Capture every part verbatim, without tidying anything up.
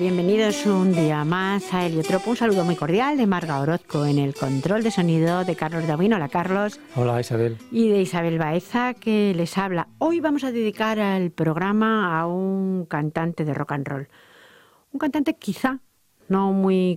bienvenidos un día más a Heliotropo. Un saludo muy cordial de Marga Orozco en el control de sonido, de Carlos Davín. Hola, Carlos. Hola, Isabel. Y de Isabel Baeza, que les habla. Hoy vamos a dedicar el programa a un cantante de rock and roll. Un cantante quizá no muy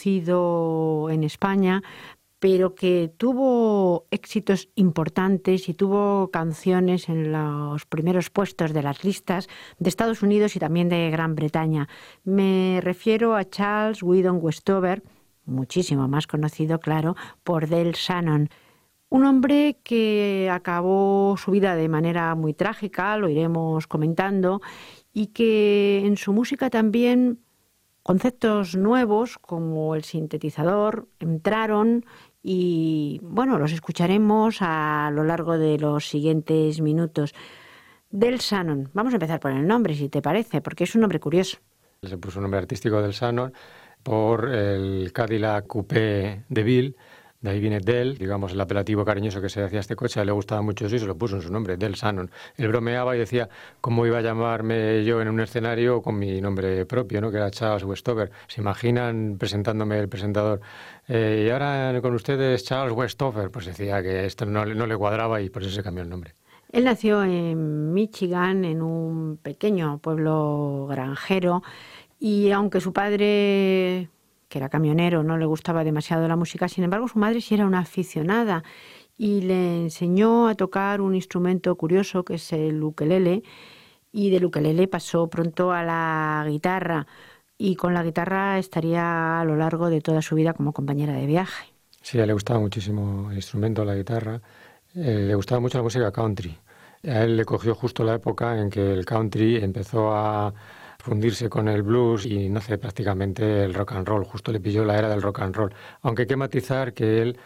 conocido en España, pero que tuvo éxitos importantes y tuvo canciones en los primeros puestos de las listas de Estados Unidos y también de Gran Bretaña. Me refiero a Charles Weldon Westover, muchísimo más conocido, claro, por Del Shannon. Un hombre que acabó su vida de manera muy trágica, lo iremos comentando, y que en su música también conceptos nuevos como el sintetizador entraron y, bueno, los escucharemos a lo largo de los siguientes minutos. Del Shannon, vamos a empezar por el nombre, si te parece, porque es un nombre curioso. Se puso un nombre artístico Del Shannon por el Cadillac Coupé de Bill. De ahí viene Del, digamos, el apelativo cariñoso que se hacía a este coche. A él le gustaba mucho eso y se lo puso en su nombre, Del Shannon. Él bromeaba y decía cómo iba a llamarme yo en un escenario con mi nombre propio, ¿no? Que era Charles Westover. ¿Se imaginan presentándome el presentador? Eh, y ahora con ustedes Charles Westover. Pues decía que esto no, no le cuadraba y por eso se cambió el nombre. Él nació en Michigan, en un pequeño pueblo granjero, y aunque su padre, que era camionero, no le gustaba demasiado la música, sin embargo su madre sí era una aficionada y le enseñó a tocar un instrumento curioso que es el ukelele, y del ukelele pasó pronto a la guitarra y con la guitarra estaría a lo largo de toda su vida como compañera de viaje. Sí, a él le gustaba muchísimo el instrumento, la guitarra. Eh, le gustaba mucho la música country. A él le cogió justo la época en que el country empezó a fundirse con el blues y nace prácticamente el rock and roll. Justo le pilló la era del rock and roll. Aunque hay que matizar que él,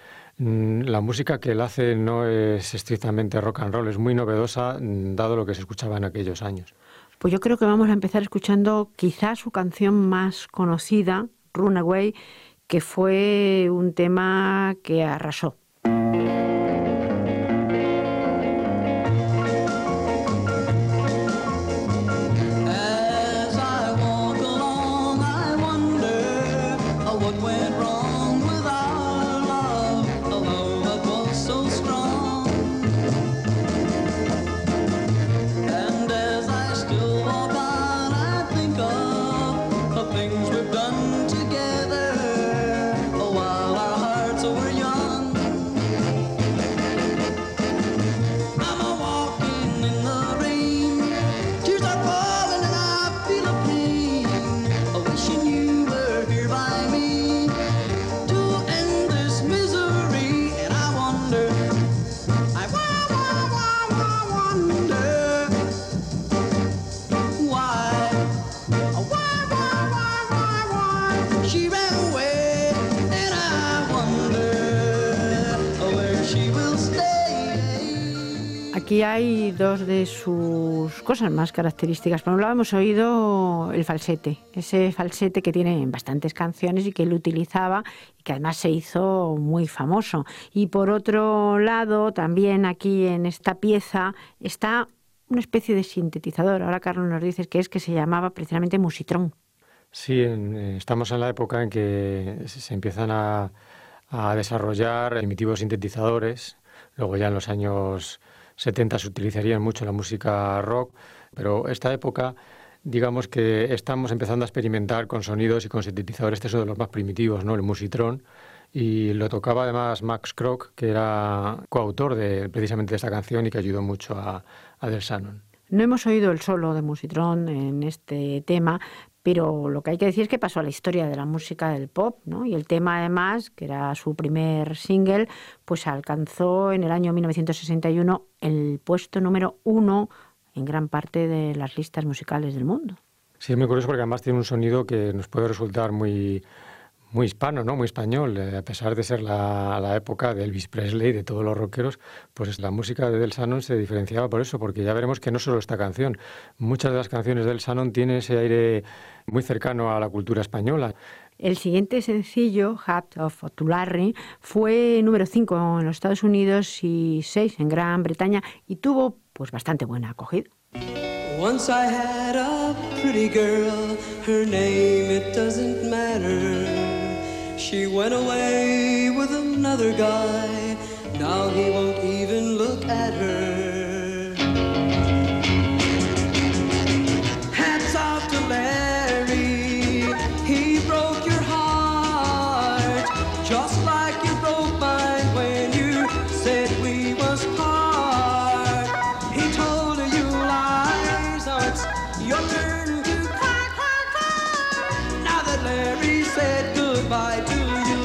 la música que él hace no es estrictamente rock and roll, es muy novedosa dado lo que se escuchaba en aquellos años. Pues yo creo que vamos a empezar escuchando quizás su canción más conocida, Runaway, que fue un tema que arrasó. Aquí hay dos de sus cosas más características. Por un lado hemos oído el falsete, ese falsete que tiene en bastantes canciones y que él utilizaba y que además se hizo muy famoso. Y por otro lado, también aquí en esta pieza está una especie de sintetizador. Ahora Carlos nos dice que es que se llamaba precisamente Musitrón. Sí, en, estamos en la época en que se empiezan a, a desarrollar primitivos sintetizadores. Luego ya en los años setenta se utilizaría mucho la música rock, pero esta época, digamos que estamos empezando a experimentar con sonidos y con sintetizadores. Este es uno de los más primitivos, ¿no? El Musitrón, y lo tocaba además Max Crock, que era coautor de precisamente de esta canción y que ayudó mucho a, a Del Shannon. No hemos oído el solo de Musitrón en este tema, pero lo que hay que decir es que pasó a la historia de la música del pop, ¿no? Y el tema, además, que era su primer single, pues alcanzó en el año mil novecientos sesenta y uno el puesto número uno en gran parte de las listas musicales del mundo. Sí, es muy curioso porque además tiene un sonido que nos puede resultar muy, muy hispano, ¿no? Muy español. Eh, a pesar de ser la, la época de Elvis Presley, de todos los rockeros, pues la música de Del Shannon se diferenciaba por eso, porque ya veremos que no solo esta canción, muchas de las canciones de Del Shannon tienen ese aire muy cercano a la cultura española. El siguiente sencillo, Hat of Tulare, fue número cinco en los Estados Unidos y seis en Gran Bretaña y tuvo pues bastante buena acogida. Once I had a pretty girl, her name it doesn't matter. She went away with another guy, now he won't even look at her. Hats off to Larry, he broke your heart, just like you broke mine when you said we was part. He told you lies, now it's your turn to cry, cry, cry. Now that Larry said goodbye to you,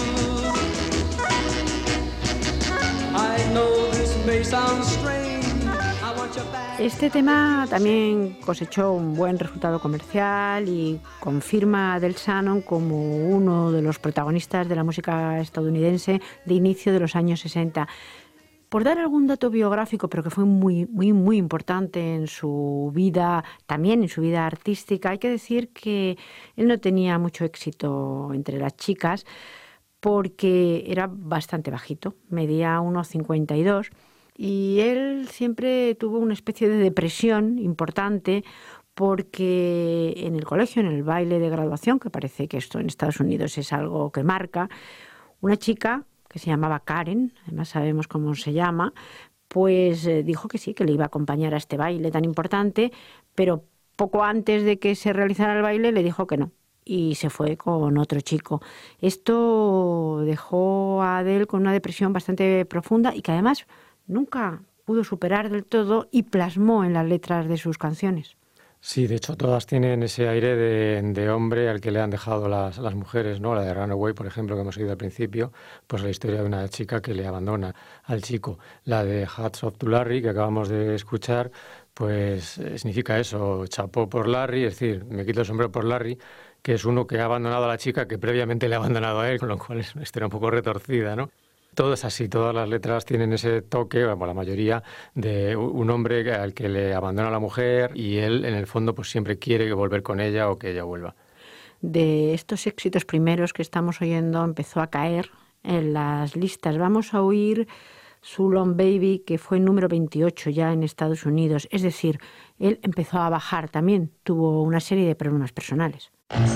I know this may sound strange, I want you back. Este tema también cosechó un buen resultado comercial y confirma a Del Shannon como uno de los protagonistas de la música estadounidense de inicio de los años sesenta. Por dar algún dato biográfico, pero que fue muy, muy, muy importante en su vida, también en su vida artística, hay que decir que él no tenía mucho éxito entre las chicas porque era bastante bajito, medía uno cincuenta y dos, y él siempre tuvo una especie de depresión importante porque en el colegio, en el baile de graduación, que parece que esto en Estados Unidos es algo que marca, una chica que se llamaba Karen, además sabemos cómo se llama, pues eh, dijo que sí, que le iba a acompañar a este baile tan importante, pero poco antes de que se realizara el baile le dijo que no y se fue con otro chico. Esto dejó a Adele con una depresión bastante profunda y que además nunca pudo superar del todo y plasmó en las letras de sus canciones. Sí, de hecho todas tienen ese aire de, de hombre al que le han dejado las, las mujeres, ¿no? La de Runaway, por ejemplo, que hemos oído al principio, pues la historia de una chica que le abandona al chico. La de Hats Off to Larry, que acabamos de escuchar, pues eh, significa eso, chapó por Larry, es decir, me quito el sombrero por Larry, que es uno que ha abandonado a la chica que previamente le ha abandonado a él, con lo cual es una historia un poco retorcida, ¿no? Todo es así, todas las letras tienen ese toque, bueno, la mayoría, de un hombre al que le abandona a la mujer y él, en el fondo, pues siempre quiere volver con ella o que ella vuelva. De estos éxitos primeros que estamos oyendo, empezó a caer en las listas. Vamos a oír su Long Baby, que fue número veintiocho ya en Estados Unidos. Es decir, él empezó a bajar también, tuvo una serie de problemas personales.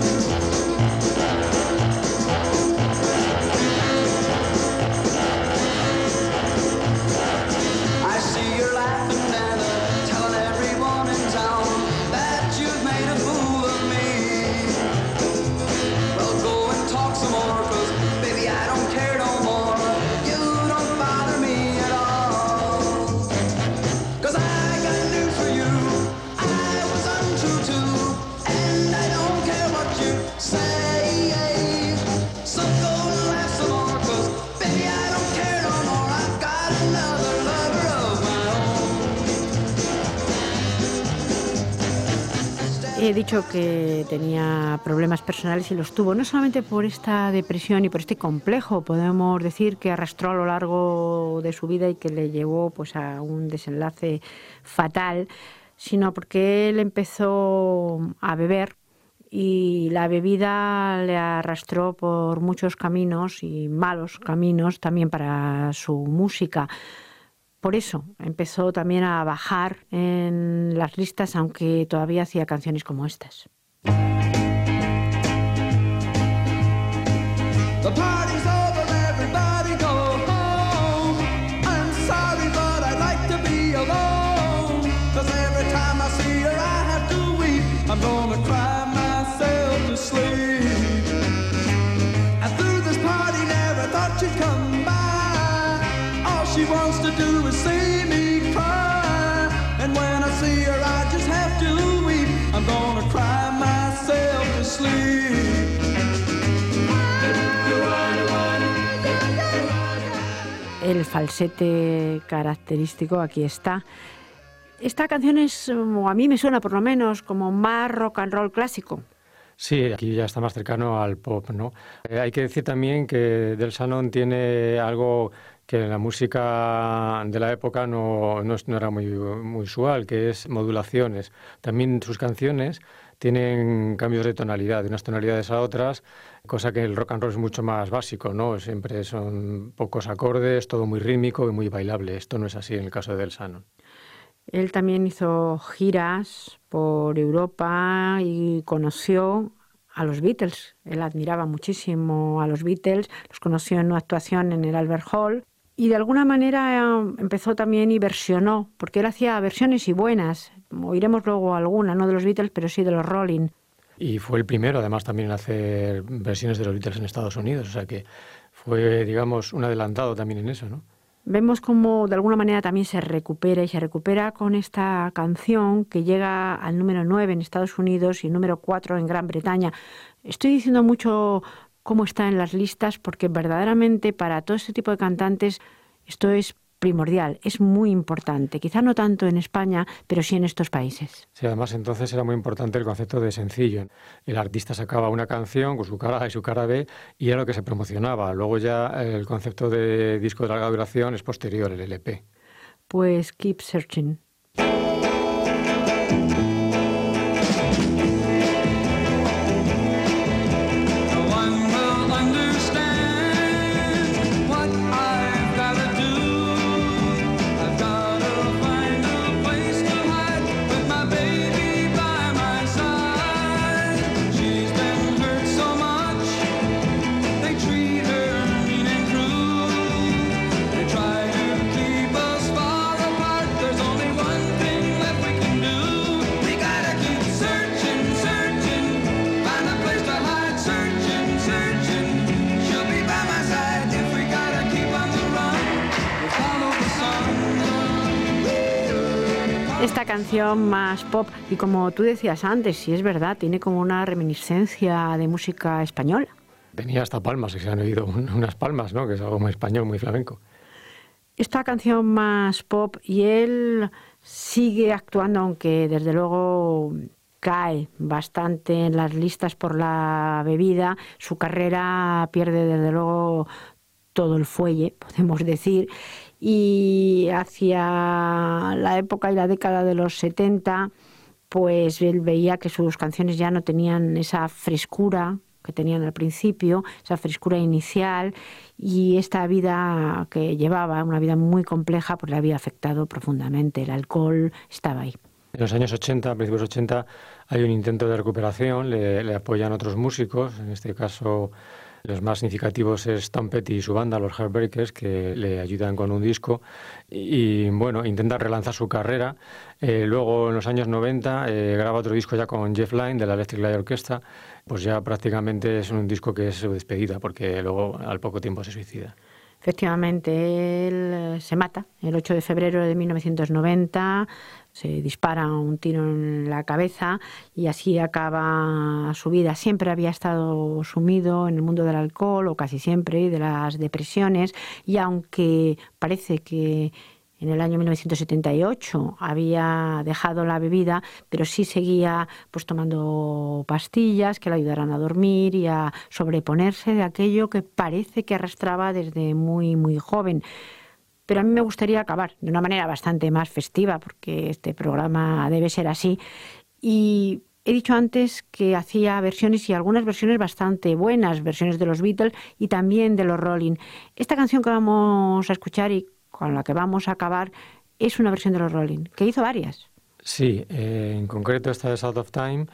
He dicho que tenía problemas personales y los tuvo, no solamente por esta depresión y por este complejo, podemos decir, que arrastró a lo largo de su vida y que le llevó pues a un desenlace fatal, sino porque él empezó a beber y la bebida le arrastró por muchos caminos y malos caminos también para su música. Por eso empezó también a bajar en las listas, aunque todavía hacía canciones como estas. The party's over, everybody go home. I'm sorry, but I'd like to be alone. 'Cause every time I see her, I have to weep. I'm gonna cry myself to sleep. And through this party, never thought you'd come by. All she wants to do is see me cry. And when I see her, I just have to weep. I'm gonna cry myself to sleep. El falsete característico aquí está. Esta canción es, o a mí me suena por lo menos, como más rock and roll clásico. Sí, aquí ya está más cercano al pop, ¿no? Eh, hay que decir también que Del Shannon tiene algo que en la música de la época no, no, no era muy, muy usual, que es modulaciones. También sus canciones tienen cambios de tonalidad, de unas tonalidades a otras, cosa que el rock and roll es mucho más básico, ¿no? Siempre son pocos acordes, todo muy rítmico y muy bailable. Esto no es así en el caso de Del Shannon. Él también hizo giras por Europa y conoció a los Beatles. Él admiraba muchísimo a los Beatles, los conoció en una actuación en el Albert Hall y de alguna manera eh, empezó también y versionó, porque él hacía versiones y buenas. Oiremos luego alguna, no de los Beatles, pero sí de los Rolling. Y fue el primero, además, también en hacer versiones de los Beatles en Estados Unidos, o sea que fue, digamos, un adelantado también en eso, ¿no? Vemos cómo de alguna manera también se recupera y se recupera con esta canción que llega al número nueve en Estados Unidos y número cuatro en Gran Bretaña. Estoy diciendo mucho cómo está en las listas porque verdaderamente para todo este tipo de cantantes esto es primordial, es muy importante. Quizá no tanto en España, pero sí en estos países. Sí, además entonces era muy importante el concepto de sencillo. El artista sacaba una canción con su cara A y su cara B y era lo que se promocionaba. Luego ya el concepto de disco de larga duración es posterior, el L P. Pues Keep Searching. Esta canción más pop, y como tú decías antes, sí es verdad, tiene como una reminiscencia de música española. Tenía hasta palmas, que se han oído un, unas palmas, ¿no? Que es algo muy español, muy flamenco. Esta canción más pop, y él sigue actuando, aunque desde luego cae bastante en las listas por la bebida, su carrera pierde desde luego todo el fuelle, podemos decir, y hacia la época y la década de los setenta, pues él veía que sus canciones ya no tenían esa frescura que tenían al principio, esa frescura inicial, y esta vida que llevaba, una vida muy compleja, pues le había afectado profundamente. El alcohol estaba ahí. En los años ochenta, a principios de los ochenta, hay un intento de recuperación, le, le apoyan otros músicos, en este caso los más significativos es Tom Petty y su banda, los Heartbreakers, que le ayudan con un disco y, y bueno, intenta relanzar su carrera. Eh, luego, en los años noventa, eh, graba otro disco ya con Jeff Lynne de la Electric Light Orchestra, pues ya prácticamente es un disco que es su despedida, porque luego al poco tiempo se suicida. Efectivamente, él se mata el ocho de febrero de mil novecientos noventa, se dispara un tiro en la cabeza y así acaba su vida. Siempre había estado sumido en el mundo del alcohol, o casi siempre, y de las depresiones, y aunque parece que en el año mil novecientos setenta y ocho había dejado la bebida, pero sí seguía pues tomando pastillas que le ayudaran a dormir y a sobreponerse de aquello que parece que arrastraba desde muy, muy joven. Pero a mí me gustaría acabar de una manera bastante más festiva, porque este programa debe ser así. Y he dicho antes que hacía versiones, y algunas versiones bastante buenas, versiones de los Beatles y también de los Rolling. Esta canción que vamos a escuchar y con la que vamos a acabar es una versión de los Rolling, que hizo varias. Sí, eh, en concreto esta es Out of Time,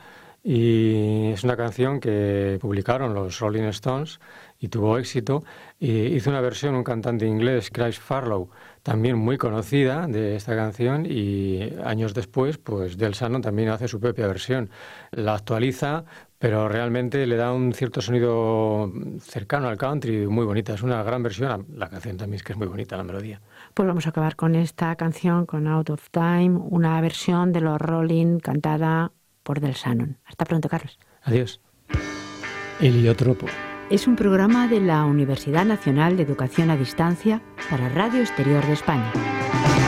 y es una canción que publicaron los Rolling Stones y tuvo éxito. Y hizo una versión un cantante inglés, Chris Farlow, también muy conocida de esta canción, y años después pues Del Shannon también hace su propia versión. La actualiza, pero realmente le da un cierto sonido cercano al country, muy bonita. Es una gran versión. La canción también es que es muy bonita, la melodía. Pues vamos a acabar con esta canción, con Out of Time, una versión de los Rolling cantada por Del Shannon. Hasta pronto, Carlos. Adiós. Heliotropo es un programa de la Universidad Nacional de Educación a Distancia para Radio Exterior de España.